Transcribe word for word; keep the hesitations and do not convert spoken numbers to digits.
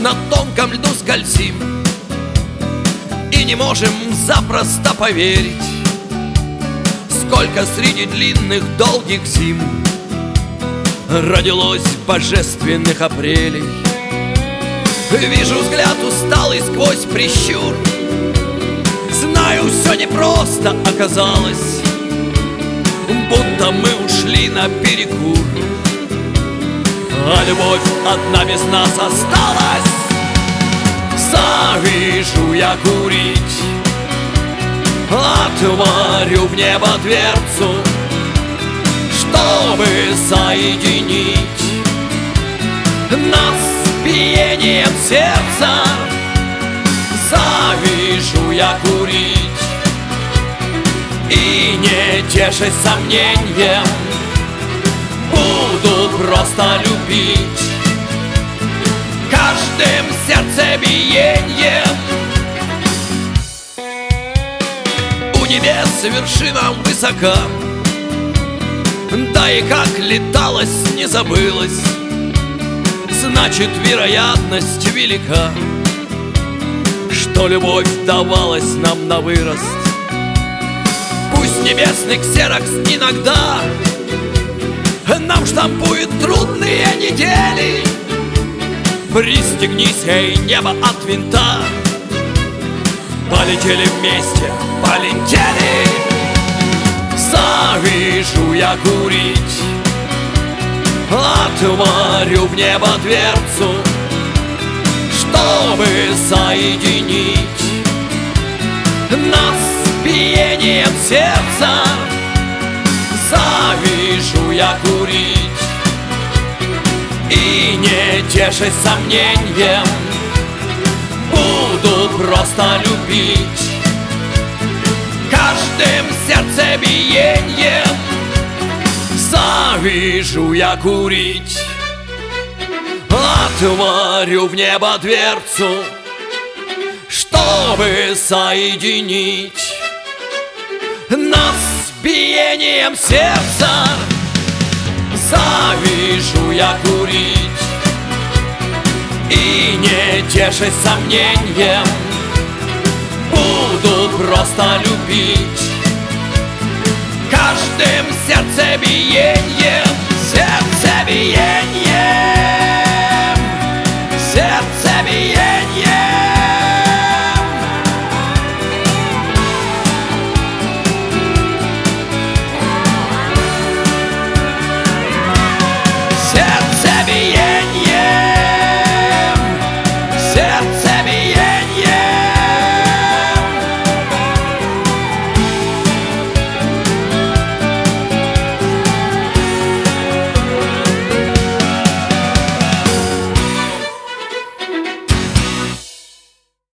на тонком льду скользим и не можем запросто поверить, сколько среди длинных долгих зим родилось божественных апрелей. Вижу взгляд усталый сквозь прищур, знаю, все непросто оказалось, будто мы ушли на перекур, а любовь одна без нас осталась. Завижу я курить, отворю в небо дверцу, чтобы соединить нас биением сердца. Завижу я курить и, не тешась сомнением, буду просто любить каждым сердцебиением. У небес вершина высока, да и как леталось, не забылось, значит, вероятность велика, что любовь давалась нам на вырост. Пусть небесный ксерокс иногда нам штампует трудные недели, пристегнись, эй, небо от винта, полетели вместе, полетели. Завижу я курить, отворю в небо дверцу, чтобы соединить нас биением сердца. Завижу я курить и, не тешась сомнением, буду просто любить каждым сердцебиением. Завижу я курить, отворю в небо дверцу, чтобы соединить нас биением сердца. Завижу я курить и, не тешась сомнением, буду просто любить каждым сердцебиением.